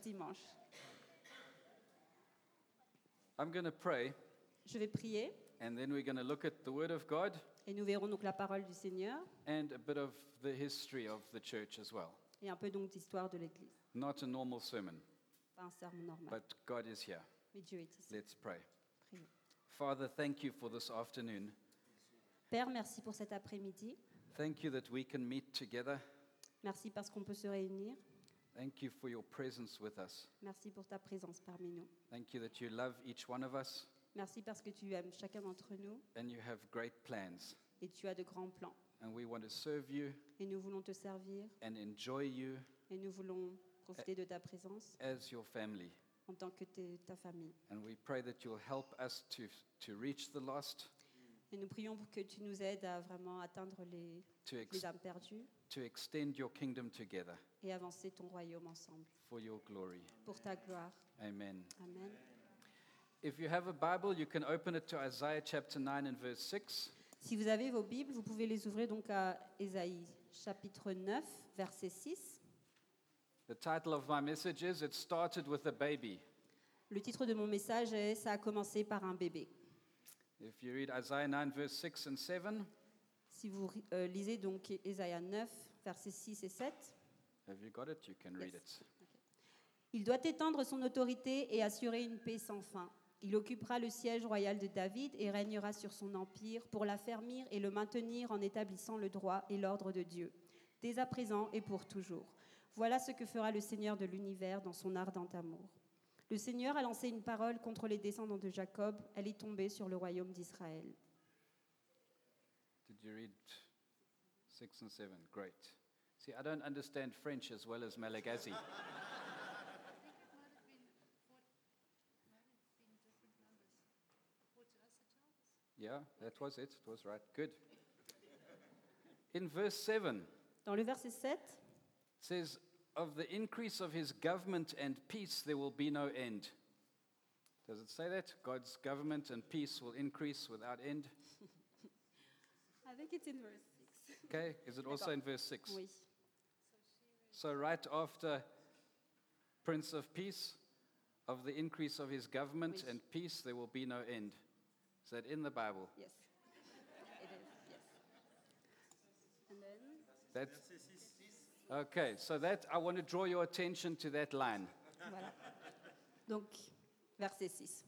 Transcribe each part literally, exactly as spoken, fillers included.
dimanche. I'm going to pray, Je vais prier and then we're going to look at the Word of God et nous verrons donc la parole du Seigneur and a bit of the history of the church as well. et un peu donc d'histoire de l'Église. Not a normal sermon, Pas un sermon normal, but God is here. mais Dieu est ici. Let's pray. Prions. Father, thank you for this afternoon. Père, merci pour cet après-midi. Thank you that we can meet together. Merci parce qu'on peut se réunir. Thank you for your presence with us. Merci pour ta présence parmi nous. Thank you that you love each one of us Merci parce que tu aimes chacun d'entre nous and you have great plans. et tu as de grands plans. And we want to serve you Et nous voulons te servir and enjoy you et nous voulons profiter de ta présence as your family. en tant que te- ta famille. And we pray that you'll help us to, to reach the lost, Et nous prions pour que tu nous aides à vraiment atteindre les, to, ex- les âmes perdues to extend your kingdom together et avancer ton royaume ensemble for your glory. pour ta gloire. Amen. Amen. If you have a Bible, you can open it to Isaiah chapter nine and verse six. Si vous avez vos Bibles, vous pouvez les ouvrir donc à Ésaïe chapitre neuf, verset six. The title of my message is It Started with a Baby. Le titre de mon message est « Ça a commencé par un bébé ». If you read Isaiah nine, verse six and seven, Si vous euh, lisez donc Ésaïe neuf, versets six et sept, have you got it? You can read Yes. it. il doit étendre son autorité et assurer une paix sans fin. Il occupera le siège royal de David et régnera sur son empire pour l'affermir et le maintenir en établissant le droit et l'ordre de Dieu, dès à présent et pour toujours. Voilà ce que fera le Seigneur de l'univers dans son ardent amour. Le Seigneur a lancé une parole contre les descendants de Jacob, elle est tombée sur le royaume d'Israël. Did you read six and seven? Great. See, I don't understand French as well as Malagasy. Yeah, that was it. It was right. Good. In verse seven, Dans le verset sept, it says, Of the increase of his government and peace there will be no end. Does it say that? God's government and peace will increase without end? I think it's in verse six. Okay, is it also in verse six? Oui. So, right after Prince of Peace, of the increase of his government Oui. and peace, there will be no end. Is that in the Bible? Yes. It is, yes. And then, That's, okay, so that I want to draw your attention to that line. voilà. Donc, verset six.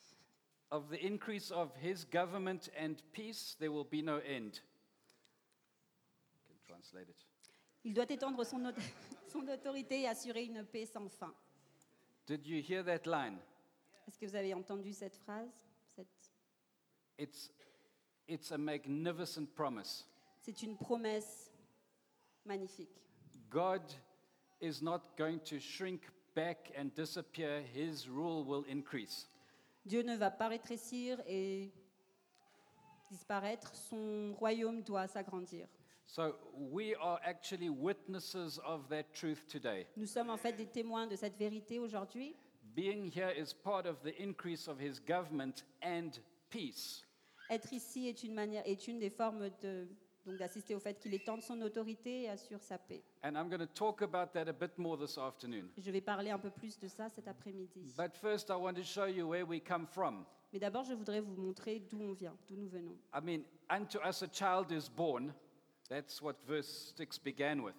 Of the increase of his government and peace, there will be no end. You can translate it. Il doit étendre son, aut- son autorité et assurer une paix sans fin. Did you hear that line? Est-ce que vous avez entendu cette phrase? Cette- It's, it's a magnificent promise. C'est une promesse magnifique. God is not going to shrink back and disappear. His rule will increase. Dieu ne va pas rétrécir et disparaître. Son royaume doit s'agrandir. So we are actually witnesses of that truth today. Nous sommes en fait des témoins de cette vérité aujourd'hui. Being here is part of the increase of his government and peace. Être ici est une, manière, est une des formes de, donc d'assister au fait qu'il étende son autorité et assure sa paix. And I'm going to talk about that a bit more this afternoon. Je vais parler un peu plus de ça cet après-midi. But first, I want to show you where we come from. Mais d'abord, je voudrais vous montrer d'où on vient, d'où nous venons. I mean, unto us a child is born. That's what verse six began with.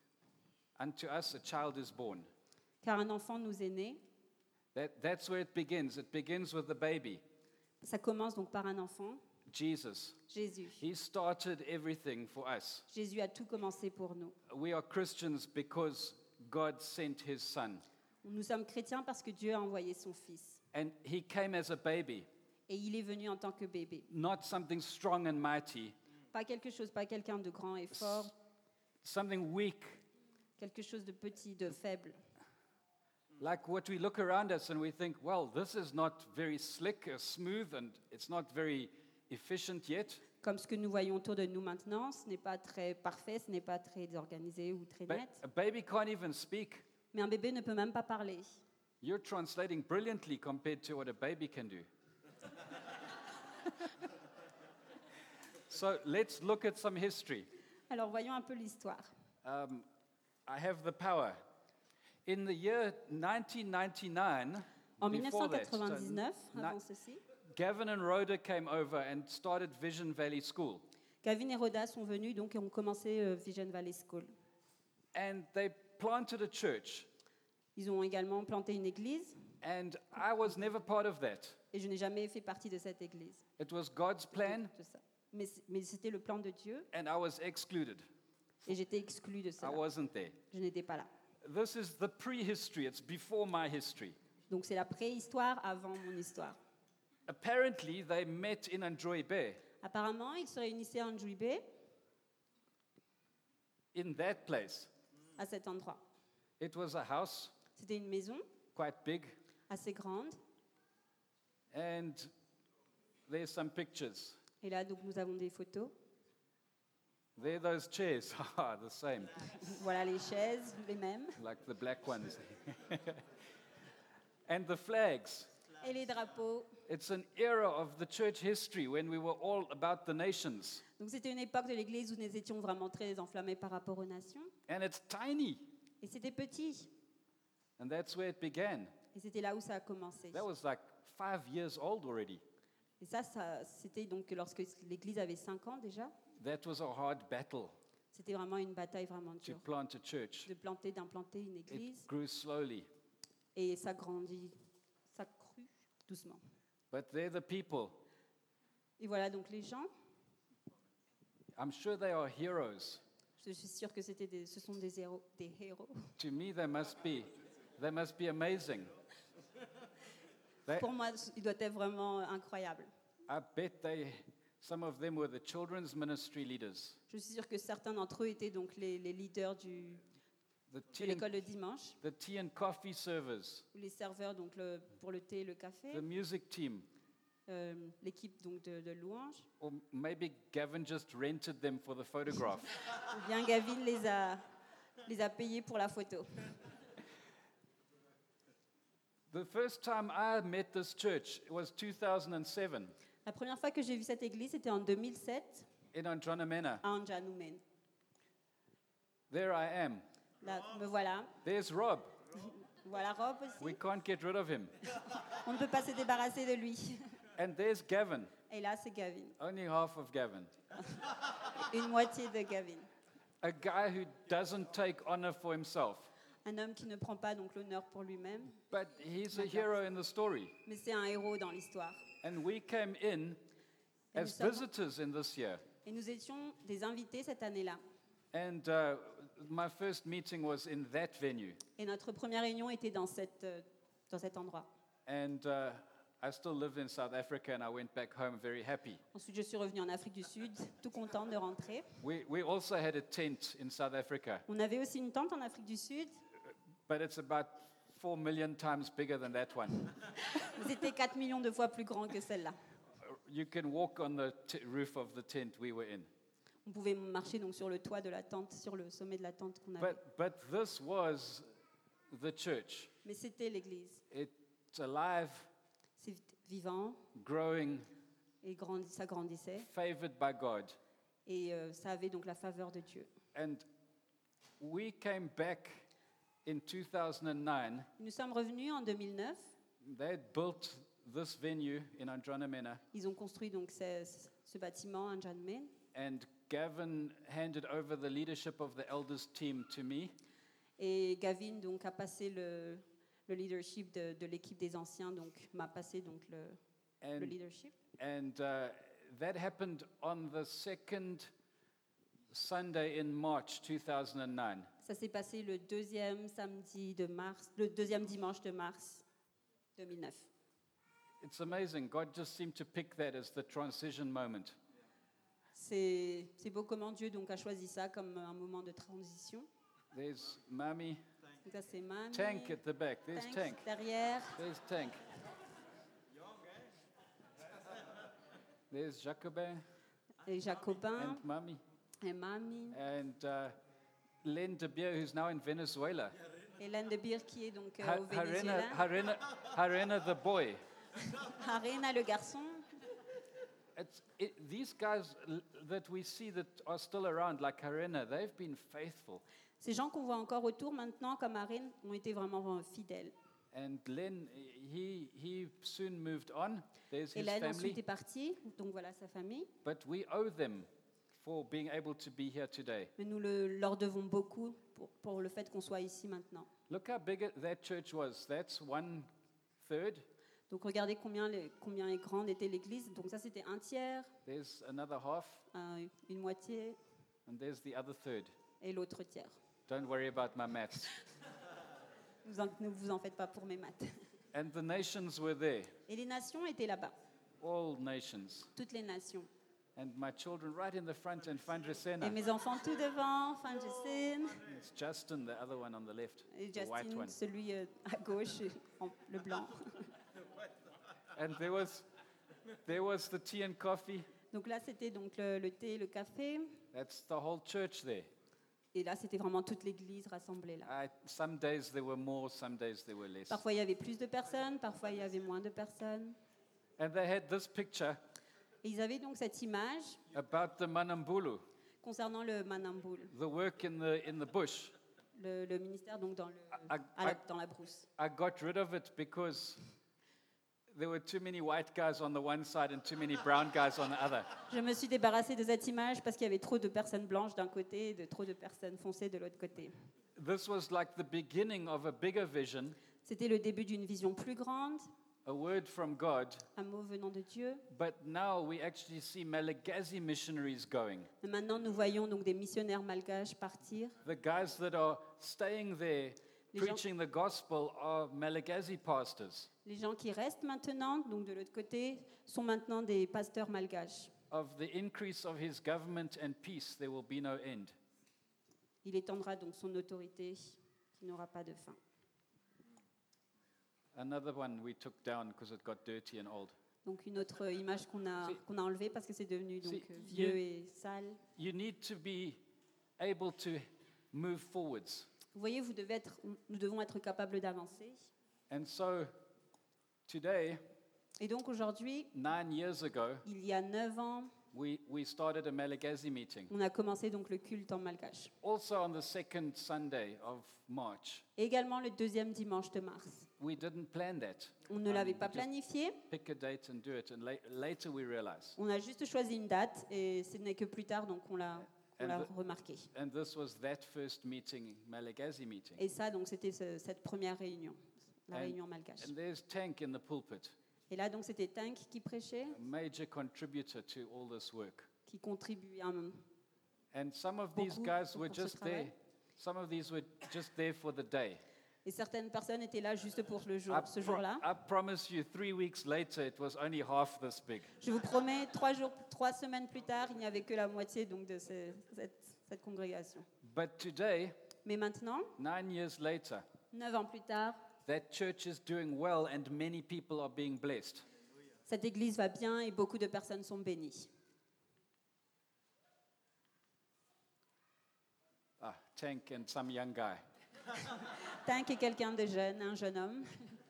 Unto us a child is born. Car un enfant nous est né. That, that's where it begins. It begins with the baby, Ça commence donc par un enfant, Jesus. Jésus. He started everything for us. Jésus a tout commencé pour nous. We are Christians because God sent his son. Nous sommes chrétiens parce que Dieu a envoyé son Fils. And he came as a baby, Et il est venu en tant que bébé. not something strong and mighty, Pas quelque chose, pas quelqu'un de grand et fort, something weak, quelque chose de petit, de faible. like what we look around us and we think, well, this is not very slick or smooth and it's not very efficient yet. Comme ce que nous voyons autour de nous maintenant, ce n'est pas très parfait, ce n'est pas très organisé ou très But net. a baby can't even speak. Mais un bébé ne peut même pas parler. You're translating brilliantly compared to what a baby can do. So let's look at some history. Alors voyons un peu l'histoire. Um, I have the power. In the year nineteen ninety-nine, En before that, so dix-neuf cent quatre-vingt-dix-neuf, ni- avant ceci, Gavin and Rhoda came over and started Vision Valley School. Gavin et Rhoda sont venus donc, et ont commencé euh, Vision Valley School. And they planted a church. Ils ont également planté une église And I was never part of that. et je n'ai jamais fait partie de cette église. It was God's plan, De ça. Mais, c- mais c'était le plan de Dieu and I was excluded. et j'étais exclue de I ça. wasn't there. Je n'étais pas là. This is the prehistory, it's before my history. Donc c'est la préhistoire avant mon histoire. Apparently, they met in Androy Bay, Apparemment, ils se réunissaient en Andrew Bay, in that place. à cet endroit. It was a house, C'était une maison quite big, assez grande. and there's some pictures. Et là, donc, nous avons des photos. There are those chairs, ah, the same, Voilà les chaises, les mêmes. like the black ones. And the flags. Et les drapeaux. It's an era of the church history when we were all about the nations. Donc c'était une époque de l'Église où nous étions vraiment très enflammés par rapport aux nations. And it's tiny. Et c'était petit. And that's where it began. Et c'était là où ça a commencé. That was like five years old already. Et ça, ça c'était donc lorsque l'Église avait cinq ans déjà. That was a hard battle C'était vraiment une bataille vraiment to dure. plant a church. De planter, d'implanter une église. It grew slowly. Et ça grandit, ça crut doucement. But they're the people. Et voilà donc les gens. I'm sure they are heroes. Je suis sûre que c'était des, ce sont des héros, des héros. To me, they must be. They must be amazing. They, Pour moi, il doit être vraiment incroyable. I bet they, some of them were the children's ministry leaders. Je suis sûre que certains d'entre eux étaient donc les, les leaders du, The de tea, and, l'école de dimanche, the tea and coffee servers, ou les serveurs donc le- pour le thé et le café, the music team, euh, l'équipe donc de, de louanges. or maybe Gavin just rented them for the photograph. Ou bien Gavin les a, les a payés pour la photo. The first time I met this church was two thousand seven La première fois que j'ai vu cette église, c'était en deux mille sept in Andronimena. à Anjanoumen. There I am. Là, me voilà. There's Rob. Voilà Rob aussi. We can't get rid of him. On ne peut pas se débarrasser de lui. And there's Gavin. Et là, c'est Gavin. Only half of Gavin. Une moitié de Gavin. A guy who doesn't take honor for himself. Un homme qui ne prend pas donc l'honneur pour lui-même, But he's a hero in the story. mais c'est un héros dans l'histoire. And we came in Et nous, as sommes- visitors in this year. et nous étions des invités cette année-là. And uh, my first meeting was in that venue. Et notre première réunion était dans, cette, euh, dans cet endroit. And uh, I still lived in South Africa and I went back home very happy. Ensuite, je suis revenue en Afrique du Sud, tout contente de rentrer. We, we also had a tent in South Africa, On avait aussi une tente en Afrique du Sud, but it's about four million times bigger than that one. mais c'était quatre millions de fois plus grand que celle-là. You can walk on the t- roof of the tent we were in. On pouvait marcher donc sur le toit de la tente, sur le sommet de la tente qu'on avait. But, but this was the church. Mais c'était l'église. It's alive, C'est vivant growing, et grandi- ça grandissait. favored by God. Et euh, ça avait donc la faveur de Dieu. And we came back in two thousand nine. Nous sommes revenus en deux mille neuf. They had built this venue in Andronimena, Ils ont construit donc ce, ce bâtiment en Janmen. and Gavin handed over the leadership of the elders team to me. Et Gavin donc a passé le, le leadership de, de l'équipe des anciens, donc m'a passé donc le, le And, leadership. and uh, that happened on the second Sunday in March two thousand nine. Ça s'est passé le deuxième samedi de mars, le deuxième dimanche de mars deux mille neuf. It's amazing. God just seemed to pick that as the transition moment. C'est c'est beau comment Dieu donc a choisi ça comme un moment de transition. There's Mami. Donc ça c'est Mami, Tank at the back. There's Tank Tank. derrière, There's Tank. There's Jacobin et Jacobin, and Mami. et Mami, And uh, Len de Beer, who's now in Venezuela. Hélène de Bir qui est donc euh, Ha- au Harena, Venezuela, Harena, Harena the boy. Arena le garçon. It's, it, these guys l- that we see that are still around, like Harena, they've been faithful. Ces gens qu'on voit encore autour maintenant, comme Aaron, ont été vraiment euh, fidèles. And Len, he, he soon moved on. There's Et his Len family. ensuite est parti, donc voilà sa famille. But we owe them for being able to be here today. Mais nous le- leur devons beaucoup pour, pour le fait qu'on soit ici maintenant. Look how big it- that church was. That's one third. Donc regardez combien, les- combien est grande était l'église. Donc ça c'était un tiers, There's another half, un- une moitié and there's the other third. et l'autre tiers. Don't worry about my maths. Vous en- ne vous en faites pas pour mes maths. And the nations were there, Et les nations étaient là-bas, all nations. toutes les nations. And my children right in the front and Et Fandresena. mes enfants tout devant, fin de scène, It's Justin, the other one on the left, et the white Justin, one. celui euh, à gauche, et en- le blanc. And there was, there was the tea and coffee. Donc là c'était donc le, le thé, le café. That's the whole church there. Et là c'était vraiment toute l'église rassemblée là. I, some days there were more, some days there were less. Parfois il y avait plus de personnes, parfois il y avait moins de personnes. And they had this picture Et ils avaient donc cette image about the Manambulu, concernant le Manamboul, the work in the, in the bush. le, le ministère donc dans, le, I- à la, I- dans la brousse. I got rid of it because there were too many white guys on the one side and too many brown guys on the other. Je me suis débarrassée de cette image parce qu'il y avait trop de personnes blanches d'un côté et de trop de personnes foncées de l'autre côté. This was like the beginning of a bigger vision, C'était le début d'une vision plus grande, a word from God, un mot venant de Dieu. but now we actually see Malagasy missionaries going. Et maintenant, nous voyons donc des missionnaires malgaches partir. The guys that are staying there Les gens- preaching the gospel are Malagasy pastors. Les gens qui restent maintenant, donc de l'autre côté, sont maintenant des pasteurs malgaches. Of the increase of his government and peace, there will be no end. Il étendra donc son autorité qui n'aura pas de fin. Another one we took down because it got dirty and old. Donc une autre image qu'on a, C'est- qu'on a enlevée parce que c'est devenu donc C'est- euh, vieux you- et sale. You need to be able to move forwards. Vous voyez, vous devez être, nous devons être capables d'avancer. And so today, Et donc aujourd'hui, nine years ago, il y a neuf ans, we, we started a Malagasy meeting. on a commencé donc le culte en malgache. Also on the second Sunday of March. Et également le deuxième dimanche de mars. We didn't plan that. On ne l'avait Um, pas we just planifié, pick a date and do it. And la- later we realized. on a juste choisi une date et ce n'est que plus tard donc on l'a on And l'a the- remarqué. And this was that first meeting, Malagasy meeting. Et ça donc c'était ce- cette première réunion, la And- réunion malgache. And there's Tank in the pulpit, Et là donc c'était Tank qui prêchait, a major contributor to all this work. qui contribuait un, And some of these Beaucoup guys pour were ce just there. travail. Some of these were just there for the day. et certaines personnes étaient là juste pour le jour, I, ce pro- jour-là. I promise you, three weeks later, it was only half this big. Je vous promets, trois jours, trois semaines plus tard, il n'y avait que la moitié donc de ce- cette, cette congrégation. But today, Mais maintenant, nine years later, neuf ans plus tard, that church is doing well and many people are being blessed. cette église va bien et beaucoup de personnes sont bénies. Ah, Tank and some young guy. Tank est quelqu'un de jeune, un jeune homme.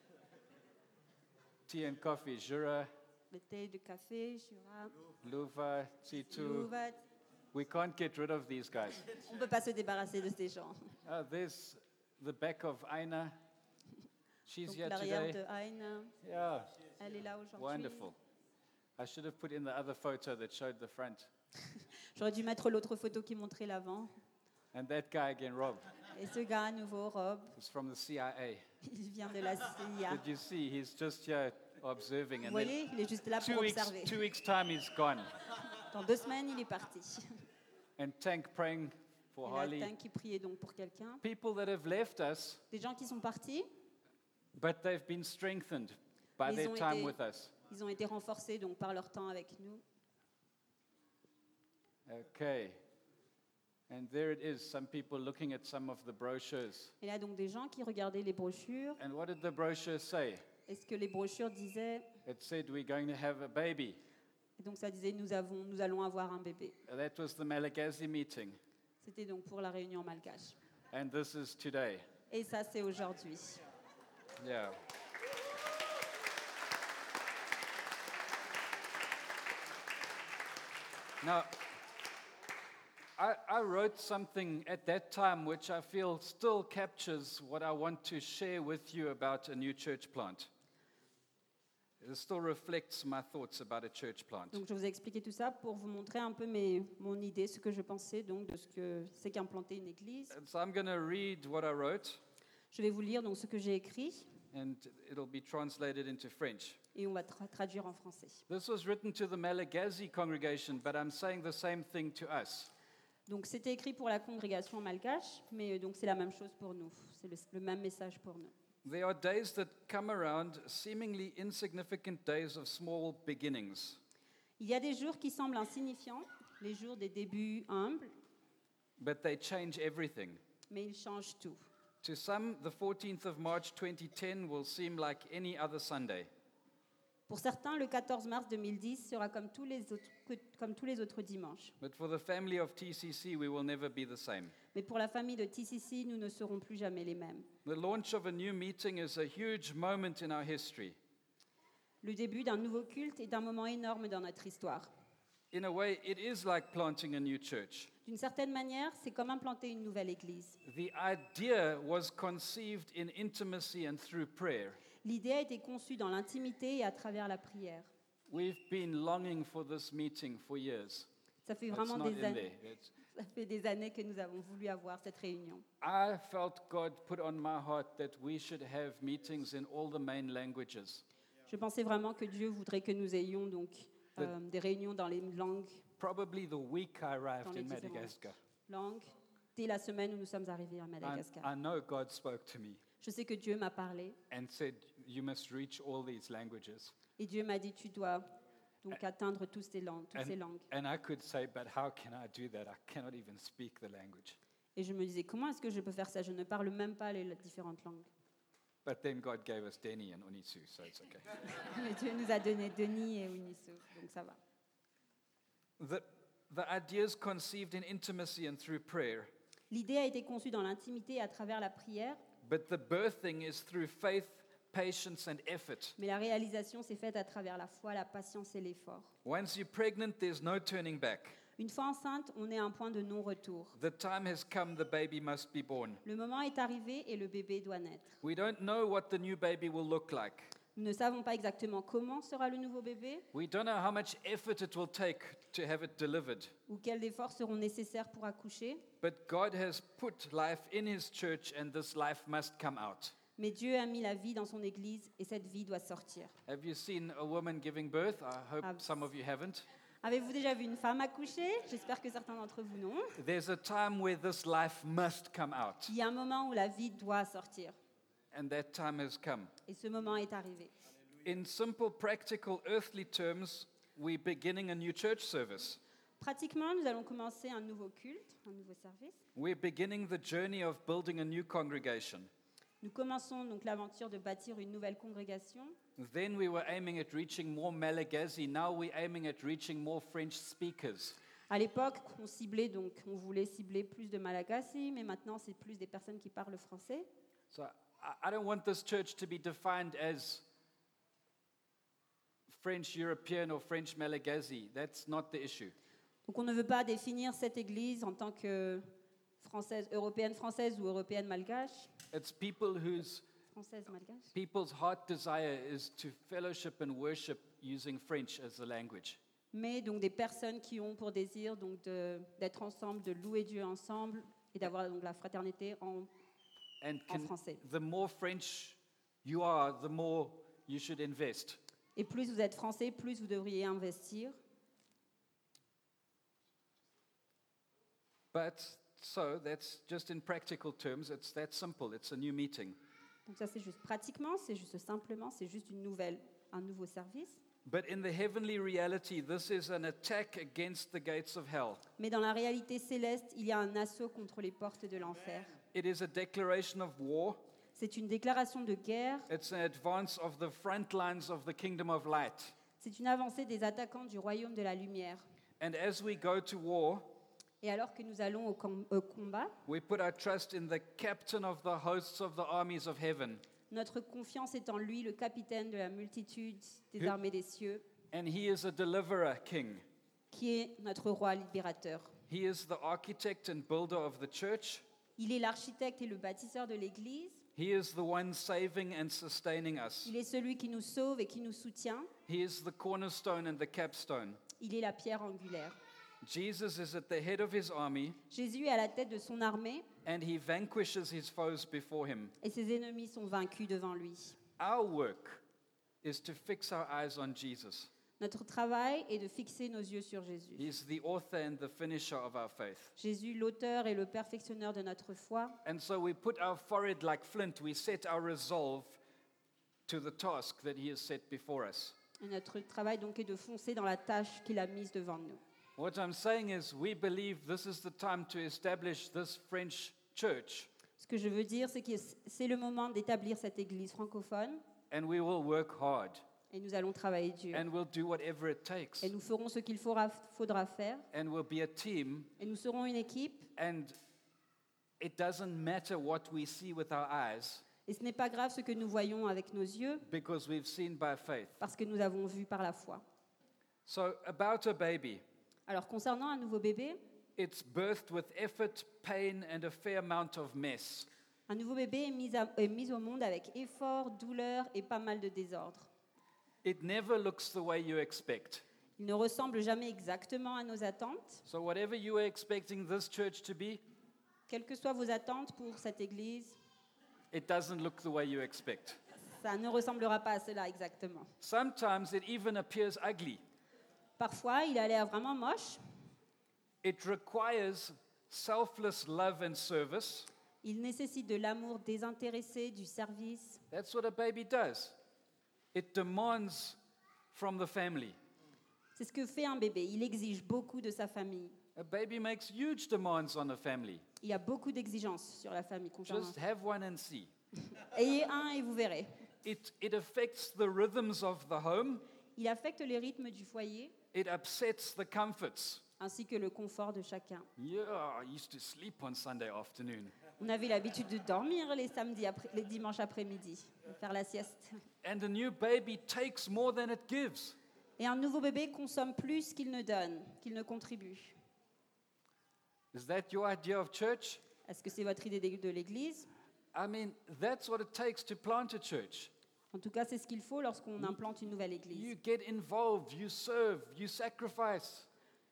Tea and coffee, Jura, Le thé, le café, Jura, Luva, Titu. Louvat. We can't get rid of these guys. On ne peut pas se débarrasser de ces gens. Uh, there's the back of Aina. She's Donc here l'arrière today. de Aina, Yeah, elle est là aujourd'hui. wonderful. I should have put in the other photo that showed the front. J'aurais dû mettre l'autre photo qui montrait l'avant. And that guy again, Rob, Et ce gars à nouveau, Rob, is from the C I A. il vient de la C I A. Did you see? He's just here observing. Vous And then voyez, il est juste là two pour weeks, observer. two weeks' time, he's gone. Dans deux semaines, il est parti. And Tank praying for Et là, Harley. Tank qui priait donc pour quelqu'un. People that have left us, Des gens qui sont partis, but they've been strengthened by Ils their ont time été- with us. ils ont été renforcés donc par leur temps avec nous. Okay. And there it is, some people looking at some of the brochures. Et là, donc, des gens qui regardaient les brochures. And what did the brochure say? Est-ce que les brochures disaient, It said, we're going to have a baby. et donc ça disait, nous, avons, nous allons avoir un bébé. That was the Malagasy meeting. C'était donc pour la réunion malgache. And this is today. Et ça, c'est aujourd'hui. Yeah. Now, I, I wrote something at that time which I feel still captures what I want to share with you about a new church plant. It still reflects my thoughts about a church plant. Donc je vous ai expliqué tout ça pour vous montrer un peu mes, mon idée, ce que je pensais donc de ce que c'est qu'implanter une église. And so I'm going to read what I wrote, Je vais vous lire donc ce que j'ai écrit and it'll be translated into French. et on va tra- traduire en français. This was written to the Malagasy congregation, but I'm saying the same thing to us. Donc c'était écrit pour la congrégation malgache, mais donc c'est la même chose pour nous. C'est le, le même message pour nous. There are days that come around, seemingly insignificant days of small beginnings. Il y a des jours qui semblent insignifiants, les jours des débuts humbles, But they change everything. mais ils changent tout. To some, the fourteenth of March twenty ten will seem like any other Sunday. Pour certains, le quatorze mars deux mille dix sera comme tous les autres, que- comme tous les autres dimanches. But for the family of T C C, we will never be the same. Mais pour la famille de T C C, nous ne serons plus jamais les mêmes. The launch of a new meeting is a huge moment in our history. Le début d'un nouveau culte est un moment énorme dans notre histoire. In a way, it is like planting a new church. D'une certaine manière, c'est comme implanter une nouvelle église. The idea was conceived in intimacy and through prayer. L'idée a été conçue dans l'intimité et à travers la prière. We've been longing for this meeting for years. Ça fait It's vraiment not des in années, there. It's- ça fait des années que nous avons voulu avoir cette réunion. I felt God put on my heart that we should have meetings in all the main languages. Je pensais vraiment que Dieu voudrait que nous ayons donc euh, des réunions dans les langues, Probably the week I arrived Dans les in différentes Madagascar. langues dès la semaine où nous sommes arrivés à I, Madagascar. I know God spoke to me Je sais que Dieu m'a parlé and said, You must reach all these languages. et Dieu m'a dit tu dois donc atteindre toutes ces langues, toutes ces And, langues. and I could say, But how can I do that? I cannot even speak the language. Et je me disais comment est-ce que je peux faire ça? Je ne parle même pas les différentes langues. But then God gave us Denny and Unisu, so it's okay. Mais Dieu nous a donné Denis et Uniso, donc ça va. the, the ideas conceived in intimacy and through prayer, L'idée a été conçue dans l'intimité et à travers la prière, but the birthing is through faith, patience, and effort. mais la réalisation s'est faite à travers la foi, la patience et l'effort. Once you're pregnant, there's no turning back. Une fois enceinte, on est à un point de non-retour. The time has come, the baby must be born. Le moment est arrivé et le bébé doit naître. We don't know what the new baby will look like. Nous ne savons pas exactement comment sera le nouveau bébé We don't know how much effort it will take to have it delivered. ou quels efforts seront nécessaires pour accoucher, But God has put life in His church, and this life must come out. mais Dieu a mis la vie dans son Église et cette vie doit sortir. Have you seen a woman giving birth? I hope I've- some of you haven't. Avez-vous déjà vu une femme accoucher? J'espère que certains d'entre vous non. There's a time where this life must come out, Il y a un moment où la vie doit sortir and that time has come. et ce moment est arrivé. In simple, practical, earthly terms, we're beginning a new church service. Pratiquement, nous allons commencer un nouveau culte, un nouveau service. We're beginning the journey of building a new congregation. Nous commençons donc l'aventure de bâtir une nouvelle congrégation. Then we were aiming at reaching more Malagasy. Now we're aiming at reaching more French speakers. À l'époque, on ciblait donc, on voulait cibler plus de Malagasy, mais maintenant c'est plus des personnes qui parlent français. So I, I don't want this church to be defined as French European or French Malagasy. That's not the issue. Donc on ne veut pas définir cette église en tant que française, européenne française ou européenne malgache. It's people whose Française malgache. people's heart desire is to fellowship and worship using French as the language. Mais donc des personnes qui ont pour désir donc de- d'être ensemble, de louer Dieu ensemble et d'avoir donc la fraternité en, And en can, français. the more French you are, the more you should invest. Et plus vous êtes français, plus vous devriez investir. But so that's just in practical terms, it's that simple. It's a new meeting. Donc ça c'est juste pratiquement, c'est juste simplement, c'est juste une nouvelle, un nouveau service. But in the heavenly reality, this is an attack against the gates of hell. Mais dans la réalité céleste, il y a un assaut contre les portes de l'enfer. It is a declaration of war. C'est une déclaration de guerre, It's an advance of the front lines of the kingdom of light. c'est une avancée des attaquants du royaume de la lumière. And as we go to war, Et alors que nous allons au, com- au combat, we put our trust in the captain of the hosts of the armies of heaven. notre confiance est en lui, le capitaine de la multitude des Hu- armées des cieux, And he is a deliverer king. qui est notre roi libérateur. He is the architect and builder of the church. Il est l'architecte et le bâtisseur de l'Église. He is the one saving and sustaining us. Il est celui qui nous sauve et qui nous soutient. He is the cornerstone and the capstone. Il est la pierre angulaire. Jesus is at the head of his army, Jésus est à la tête de son armée and he vanquishes his foes before him. et ses ennemis sont vaincus devant lui. Our work is to fix our eyes on Jesus. Notre travail est de fixer nos yeux sur Jésus. He's the author and the finisher of our faith. Jésus, l'auteur et le perfectionneur de notre foi. And so we put our forehead like flint, we set our resolve to the task that he has set before us. Et notre travail donc est de foncer dans la tâche qu'il a mise devant nous. What I'm saying is, we believe this is the time to establish this French church, Ce que je veux dire, c'est que c'est le moment d'établir cette église francophone and we will work hard, et nous allons travailler dur. and we'll do whatever it takes, Et nous ferons ce qu'il faudra, faudra faire and we'll be a team, et nous serons une équipe. and it doesn't matter what we see with our eyes, Et ce n'est pas grave ce que nous voyons avec nos yeux because we've seen by faith. parce que nous avons vu par la foi. So, about a baby, Alors concernant un nouveau bébé, it's birthed with effort, pain, and a fair amount of mess. un nouveau bébé est mis, à- est mis au monde avec effort, douleur et pas mal de désordre. It never looks the way you expect. Il ne ressemble jamais exactement à nos attentes. So, whatever you were expecting this church to be, Quelles que soient vos attentes pour cette église, it doesn't look the way you expect. ça ne ressemblera pas à cela exactement. Sometimes it even appears ugly. Parfois, il a l'air vraiment moche. It requires selfless love and service. Il nécessite de l'amour désintéressé, du service. That's what a baby does. It demands from the family. C'est ce que fait un bébé. Il exige beaucoup de sa famille. A baby makes huge demands on a family. Il y a beaucoup d'exigences sur la famille concernant. Just have one and see. Ayez un et vous verrez. It, it affects the rhythms of the home. Il affecte les rythmes du foyer It upsets the comforts. ainsi que le confort de chacun. Yeah, I used to sleep on Sunday afternoon. On avait l'habitude de dormir les samedis, après, les dimanches après-midi, de faire la sieste. And a new baby takes more than it gives. Et un nouveau bébé consomme plus qu'il ne donne, qu'il ne contribue. Is that your idea of church? Est-ce que c'est votre idée de de l'Église? I mean, that's what it takes to plant a church. En tout cas, c'est ce qu'il faut lorsqu'on implante une nouvelle Église. You get involved, you serve, you sacrifice.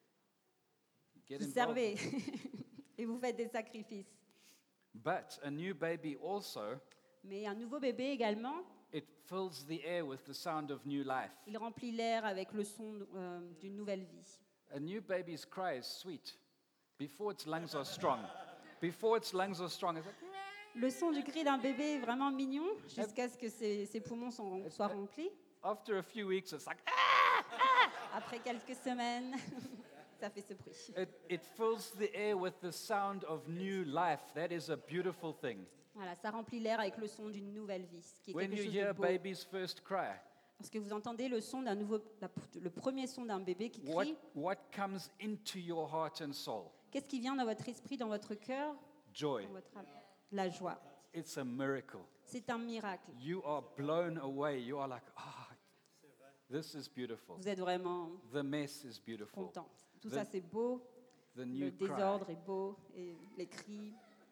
Get Vous involved. servez et vous faites des sacrifices. But a new baby also, Mais un nouveau bébé également, it fills the air with the sound of new life. il remplit l'air avec le son euh, d'une nouvelle vie. A new baby's cry is sweet. Before its lungs are strong. Before its lungs are strong, it's like, Le son du cri d'un bébé est vraiment mignon jusqu'à ce que ses, ses poumons sont- soient remplis. after a few weeks, it's like, ah! Après quelques semaines, ça fait ce bruit. It, it fills the air with the sound of new life. That is a beautiful thing. Voilà, ça remplit l'air avec le son d'une nouvelle vie, ce qui est When quelque you chose hear de a beau. baby's first cry, Parce que vous entendez le son d'un nouveau, la- le premier son d'un bébé qui what, crie. what comes into your heart and soul? Qu'est-ce qui vient dans votre esprit, dans votre cœur, Joy. dans votre âme? La joie. It's a miracle. C'est un miracle. You are blown away. You are like, ah, this is beautiful. Vous êtes vraiment The mess is beautiful. content. Tout The- ça, c'est beau. The Le new cry. désordre est beau et les cris.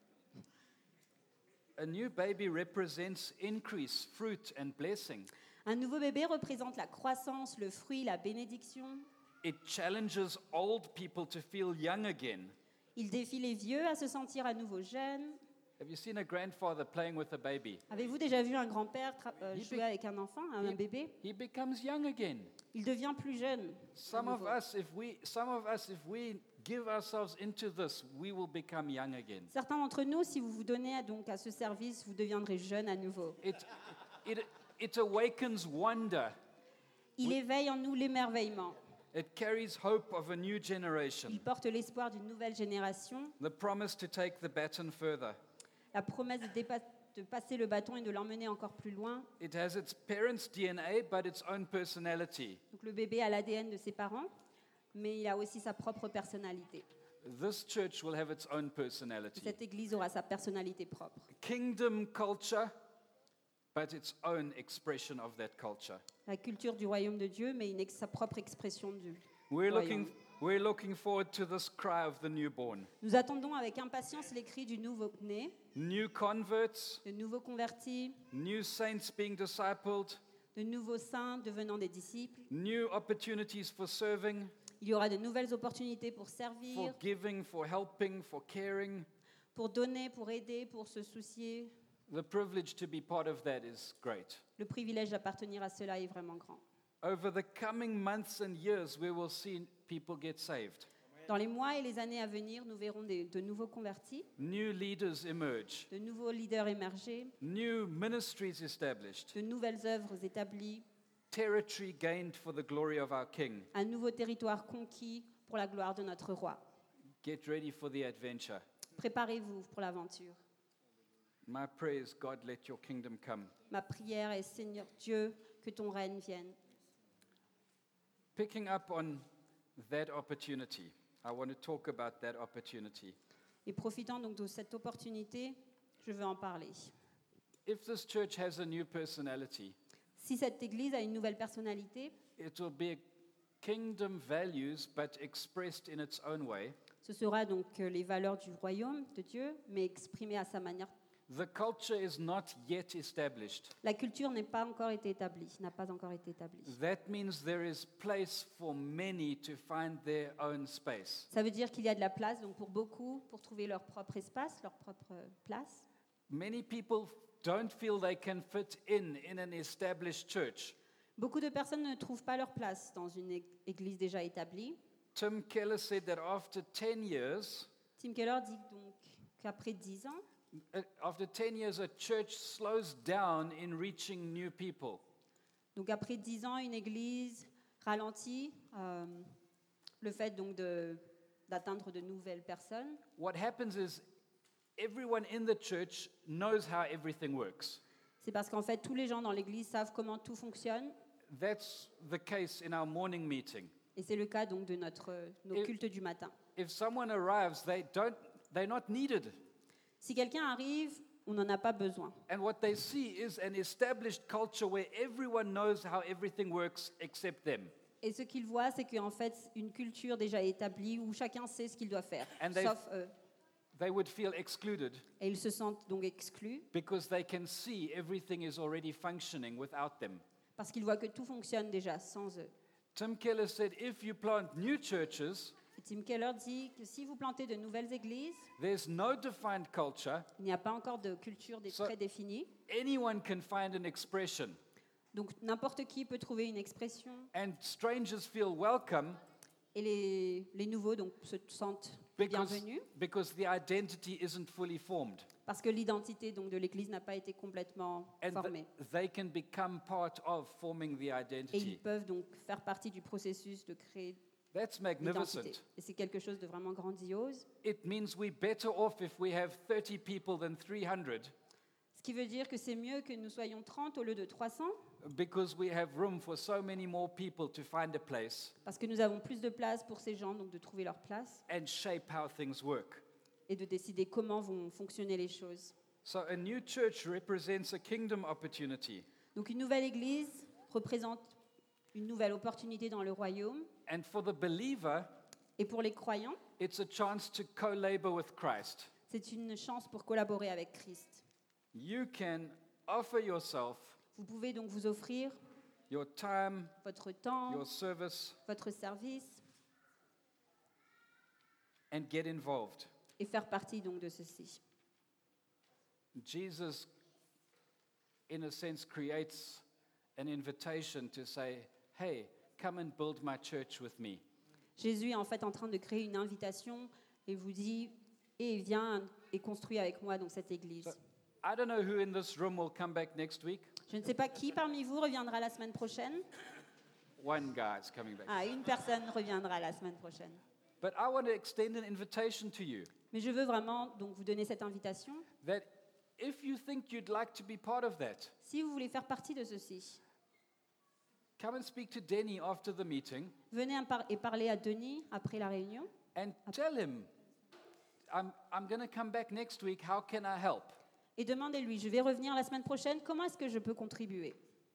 A new baby represents increase, fruit, and blessing. Un nouveau bébé représente la croissance, le fruit, la bénédiction. It challenges old people to feel young again. Il défie les vieux à se sentir à nouveau jeunes. Have you seen a grandfather playing with a baby? Avez-vous déjà vu un grand-père tra- euh, Il jouer be- avec un enfant, un He- bébé? He becomes young again. Il devient plus jeune. à Some of nouveau. us, if we, some of us, if we give ourselves into this, we will become young again. Certains d'entre nous, si vous vous donnez à- donc à ce service, vous deviendrez jeune à nouveau. It, it, it awakens wonder. Il éveille en nous l'émerveillement. It carries hope of a new generation. Il porte l'espoir d'une nouvelle génération, The promise to take the baton further. la promesse de, dépa- de passer le bâton et de l'emmener encore plus loin. It has its parents' D N A, but its own personality. Donc le bébé a l'A D N de ses parents, mais il a aussi sa propre personnalité. This church will have its own personality. Cette église aura sa personnalité propre. Kingdom culture, but its own expression of that culture. La culture du royaume de Dieu, mais une ex- sa propre expression du We're royaume. looking, We're looking forward to this cry of the newborn. Nous attendons avec impatience les cris du nouveau-né, New converts, de nouveaux convertis, new saints being discipled, de nouveaux saints devenant des disciples. new opportunities for serving, Il y aura de nouvelles opportunités pour for servir, giving, for helping, for caring. pour donner, pour aider, pour se soucier. The privilege to be part of that is great. Le privilège d'appartenir à cela est vraiment grand. Over the coming months and years, we will see people get saved. Dans les mois et les années à venir, nous verrons des- de nouveaux convertis, New leaders emerge, de nouveaux leaders émerger, new ministries established, de nouvelles œuvres établies, territory gained for the glory of our King. un nouveau territoire conquis pour la gloire de notre roi. Get ready for the adventure. Préparez-vous pour l'aventure. My prayer is, God, let your kingdom come. Ma prière est, Seigneur Dieu, que ton règne vienne. Picking up on that opportunity, I want to talk about that opportunity. Et profitant donc de cette opportunité, je veux en parler. If this church has a new personality, Si cette Église a une nouvelle personnalité, it will be kingdom values, but expressed in its own way. ce sera donc euh, les valeurs du royaume de Dieu, mais exprimées à sa manière. The culture is not yet established. La culture n'est pas encore été établie, n'a pas encore été établie. That means there is place for many to find their own space. Ça veut dire qu'il y a de la place donc pour beaucoup pour trouver leur propre espace, leur propre euh, place. Many people don't feel they can fit in in an established church. Beaucoup de personnes ne trouvent pas leur place dans une é- église déjà établie. Tim Keller said that after ten years, Tim Keller dit donc qu'après dix ans, uh, after ten years, a church slows down in reaching new people. donc après dix ans, une église ralentit euh, le fait donc de, d'atteindre de nouvelles personnes. What happens is everyone in the church knows how everything works. C'est parce qu'en fait, tous les gens dans l'église savent comment tout fonctionne. That's the case in our morning meeting. Et c'est le cas donc de notre, euh, nos Et- cultes du matin. If someone arrives, they don't, they're not needed. Si quelqu'un arrive, on n'en a pas besoin. And what they see is an established culture where everyone knows how everything works except them. Et ce qu'ils voient, c'est qu'en fait, une culture déjà établie où chacun sait ce qu'il doit faire, And they- sauf eux. They would feel excluded Et ils se sentent donc exclus because they can see everything is already functioning without them. parce qu'ils voient que tout fonctionne déjà sans eux. Tim Keller said if you plant new churches, Et Tim Keller dit que si vous plantez de nouvelles églises, there's no defined culture. il n'y a pas encore de culture dé- So- très définie. Anyone can find an expression. Donc n'importe qui peut trouver une expression. And strangers feel welcome Et les, les nouveaux donc, se sentent because, bienvenus because the identity isn't fully formed. parce que l'identité donc, de l'église n'a pas été complètement And th- formée. they can become part of forming the Et ils identity. peuvent donc faire partie du processus de créer That's l'identité. magnificent. Et c'est quelque chose de vraiment grandiose. It means we're better off if we have thirty people than three hundred Ce qui veut dire que c'est mieux que nous soyons trente au lieu de trois cents, because we have room for so many more people to find a place parce que nous avons plus de place pour ces gens, donc de trouver leur place and shape how things work. et de décider comment vont fonctionner les choses. So a new church represents a kingdom opportunity. Donc une nouvelle église représente une nouvelle opportunité dans le royaume. And for the believer, Et pour les croyants, it's a chance to co-labor with Christ. c'est une chance pour collaborer avec Christ. You can offer yourself, Vous pouvez donc vous offrir your time, votre temps, your service, votre service and get involved. et faire partie donc de ceci. Jesus, in a sense, creates an invitation to say, hey, come and build my church with me. Jésus est en fait en train de créer une invitation et vous dit et viens et construis avec moi donc cette église. So, I don't know who in this room will come back next week. Je ne sais pas qui parmi vous reviendra la semaine prochaine. One guy is coming back. Ah, une personne reviendra la semaine prochaine. But I want to extend an invitation to you Mais je veux vraiment donc vous donner cette invitation. that if you think you'd like to be part of that, Si vous voulez faire partie de ceci, come and speak to Denny after the meeting venez en par- et parler à Denis après la réunion and tell him, I'm, I'm going to come back next week. How can I help? et demandez-lui, je vais revenir la semaine prochaine, comment est-ce que je peux contribuer?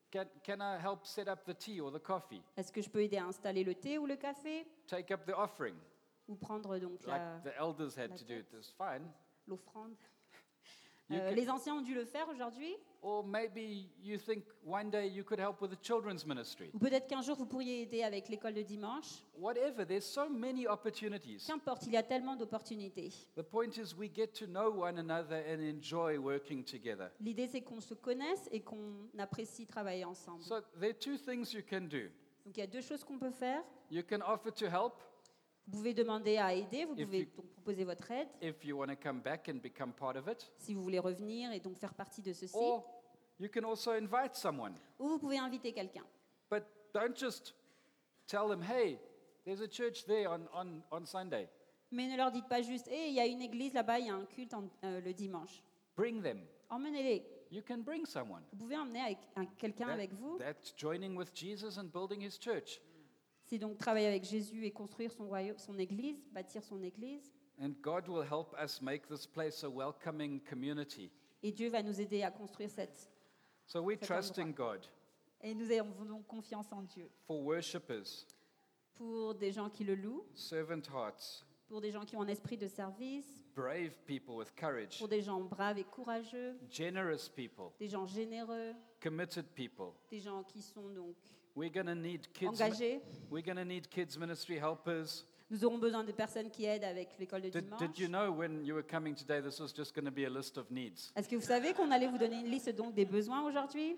Can, can I help set up the tea or the coffee? Est-ce que je peux aider à installer le thé ou le café? Take up the offering, Ou prendre donc la- like the elders had la to do it. tête. It's fine. l'offrande? You Euh, can- les anciens ont dû le faire aujourd'hui. Or maybe you think one day you could help with the children's ministry. Ou peut-être qu'un jour vous pourriez aider avec l'école de dimanche. Whatever, there's so many opportunities. Qu'importe, il y a tellement d'opportunités. The point is we get to know one another and enjoy working together. L'idée, c'est qu'on se connaisse et qu'on apprécie travailler ensemble. So there are two things you can do. Donc il y a deux choses qu'on peut faire. You can offer to help Vous pouvez demander à aider, vous If pouvez you- donc proposer votre aide if you want to come back and become part of it. si vous voulez revenir et donc faire partie de ceci. Or you can also invite someone. Ou vous pouvez inviter quelqu'un. But don't just tell them, hey, there's a church there on, on, on Sunday. Mais ne leur dites pas juste, hé, il y a une église là-bas, il y a un culte en- euh, le dimanche. Bring them. Emmenez-les. You can bring someone. Vous pouvez emmener avec un- quelqu'un That- avec vous. that's joining with Jesus and building his church. C'est donc travailler avec Jésus et construire son royaume, son église, bâtir son église. And God will help us make this place a welcoming community. Et Dieu va nous aider à construire cette. So we Cet trust in endroit. God Et nous avons donc confiance en Dieu. for worshippers, Pour des gens qui le louent, servant hearts, pour des gens qui ont un esprit de service, brave people with courage, pour des gens braves et courageux, generous people, des gens généreux, committed people. des gens qui sont donc We're going to need kids. engagés. We're going to need kids ministry helpers. Nous aurons besoin de personnes qui aident avec l'école de Did, dimanche. did you know when you were coming today, this was just going to be a list of needs? Est-ce que vous savez qu'on allait vous donner une liste donc des besoins aujourd'hui?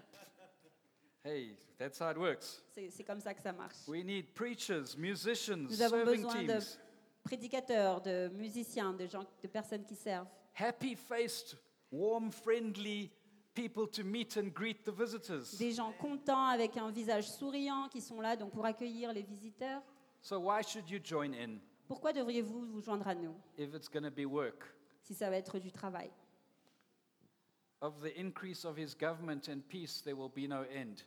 Hey, that's how it works. C'est c'est comme ça que ça marche. We need preachers, musicians, Nous avons serving besoin de teams, prédicateurs, de musiciens, de gens, de personnes qui servent, happy-faced, warm, friendly people to meet and greet the visitors. des gens contents avec un visage souriant qui sont là donc pour accueillir les visiteurs. So why should you join in Pourquoi devriez-vous vous joindre à nous if it's going to be work? si ça va être du travail? Of the increase of his government and peace, there will be no end.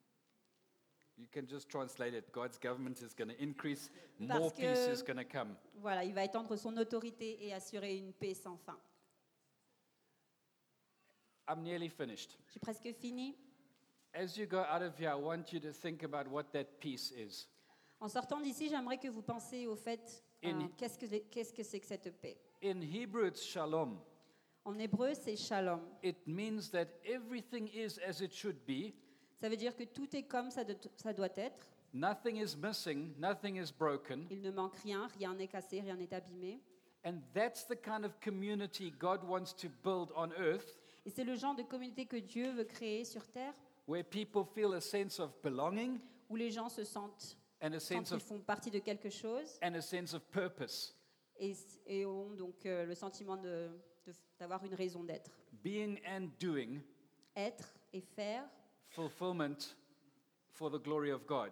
You can just translate it. God's government is going to increase, more Parce peace que- is going to come. Voilà, il va étendre son autorité et assurer une paix sans fin. I'm nearly finished. J'ai presque fini. As you go out of here, I want you to think about what that peace is. En sortant d'ici, j'aimerais que vous pensiez au fait, euh, In- qu'est-ce que qu'est-ce que c'est que cette paix? In Hebrew, it's shalom. En hébreu, c'est shalom. It means that everything is as it should be. Ça veut dire que tout est comme ça, de- ça doit être. Nothing is missing, nothing is broken. Il ne manque rien, rien n'est cassé, rien n'est abîmé. And that's the kind of community God wants to build on earth, Et c'est le genre de communauté que Dieu veut créer sur terre, where people feel a sense of belonging où les gens se sentent, and a sentent sense qu'ils of, font partie de quelque chose and a sense of purpose. et, et ont donc euh, le sentiment de- de- d'avoir une raison d'être. Being and doing Être et faire fulfillment for the glory of God.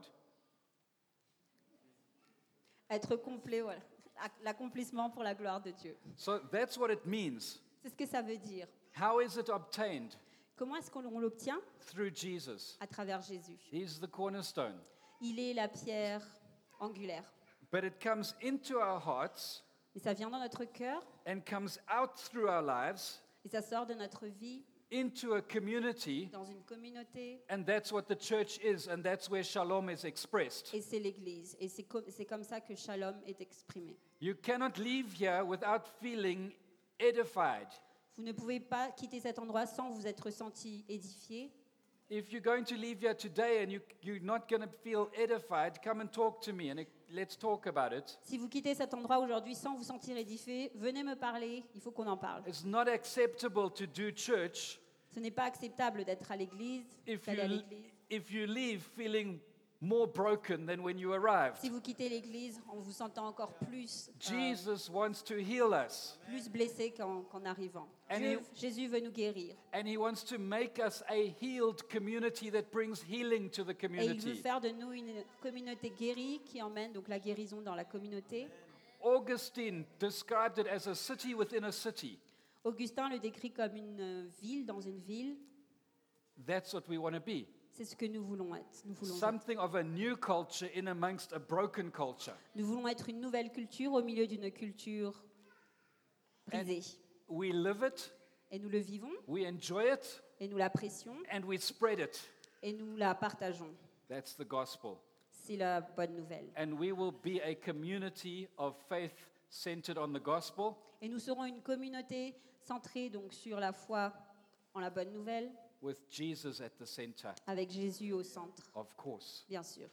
être complet, voilà. L'accomplissement pour la gloire de Dieu. So that's what it means. C'est ce que ça veut dire. How is it obtained? Comment est-ce qu'on l'obtient? Through Jesus. À travers Jésus. He's the cornerstone. Il est la pierre angulaire. But it comes into our hearts Et ça vient dans notre cœur and comes out through our lives et ça sort de notre vie into a community, dans une communauté and that's what the church is, and that's where shalom is expressed. et c'est l'Église. Et c'est co- c'est comme ça que Shalom est exprimé. You cannot leave here without feeling edified. Vous ne pouvez pas quitter cet endroit sans vous être senti édifié. If you're going to leave here today and you, you're not going to feel edified, come and talk to me and it, let's talk about it. Si vous quittez cet endroit aujourd'hui sans vous sentir édifié, venez me parler, il faut qu'on en parle. It's not acceptable to do church Ce n'est pas acceptable d'être à l'église, if d'aller à you, l'église. if you leave feeling more broken than when you arrived. Si vous quittez l'église en vous sentant encore plus, euh, Jesus wants to heal us, plus blessé qu'en qu'en arrivant. And Dieu- he- Jésus veut nous guérir. and he wants to make us a healed community that brings healing to the Et il veut community. faire de nous une communauté guérie qui emmène donc la guérison dans la communauté. Augustine described it as a city within a city. Augustin le décrit comme une euh, ville dans une ville. That's what we want to be. C'est ce que nous voulons être. Nous voulons, être. Something of a new culture in amongst a broken culture. Nous voulons être une nouvelle culture au milieu d'une culture brisée. We live it, Et nous le vivons, we enjoy it, et nous l'apprécions, and we spread it. et nous la partageons. That's the gospel. C'est la bonne nouvelle. And we will be a community of faith centered on the gospel, Et nous serons une communauté centrée donc sur la foi en la bonne nouvelle, with Jesus at the center, avec Jésus au centre, of course. bien sûr.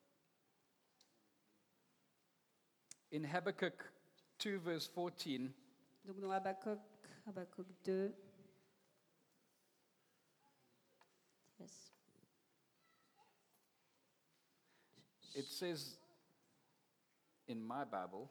In Habakkuk two, verse fourteen, Donc dans Habakkuk, Habakkuk deux. Yes. it says in my Bible,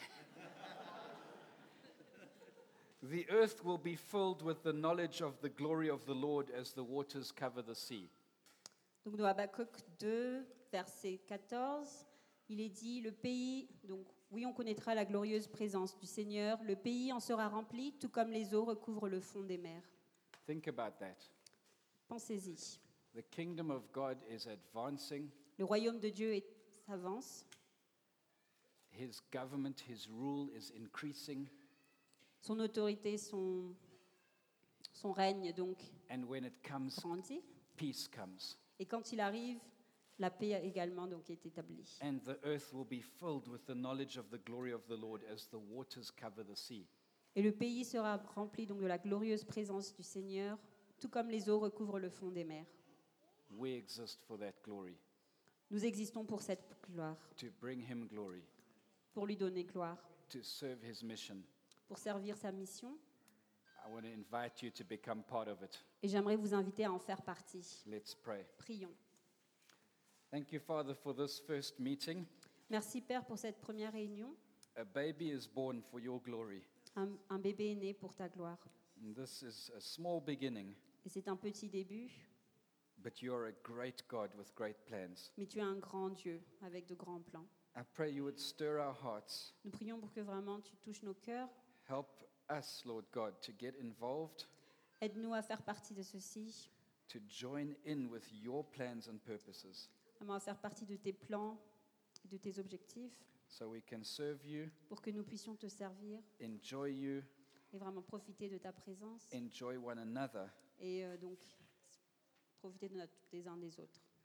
the earth will be filled with the knowledge of the glory of the Lord as the waters cover the sea. Donc dans Habakkuk deux, verset quatorze, il est dit, le pays, donc oui, on connaîtra la glorieuse présence du Seigneur, le pays en sera rempli, tout comme les eaux recouvrent le fond des mers. Think about that. Pensez-y. The kingdom of God is advancing. Le royaume de Dieu est- s'avance, His government, his rule is increasing. son autorité, son, son règne donc And when it comes, grandit, peace comes. et quand il arrive, la paix également donc est établie. And the earth will be filled with the knowledge of the glory of the Lord as the waters cover the sea. Et le pays sera rempli donc de la glorieuse présence du Seigneur, tout comme les eaux recouvrent le fond des mers. We exist for that glory, Nous existons pour cette gloire, to bring him glory, pour lui donner gloire, to serve his mission. pour servir sa mission. I want to invite you to become part of it. Et j'aimerais vous inviter à en faire partie. Let's pray. Prions. Thank you, Father, for this first meeting. Merci Père pour cette première réunion. A baby is born for your glory. Un, un bébé est né pour ta gloire. And this is a small beginning, Et c'est un petit début, but you are a great God with great plans. mais tu es un grand Dieu avec de grands plans. I pray you would stir our hearts. Nous prions pour que vraiment tu touches nos cœurs. Help us, Lord God, to get involved, Aide-nous à faire partie de ceci, to join in with your plans and purposes, vraiment à faire partie de tes plans et de tes objectifs, so we can serve you, pour que nous puissions te servir enjoy you, et vraiment profiter de ta présence enjoy one another, et euh, donc profiter de notre, des uns des autres.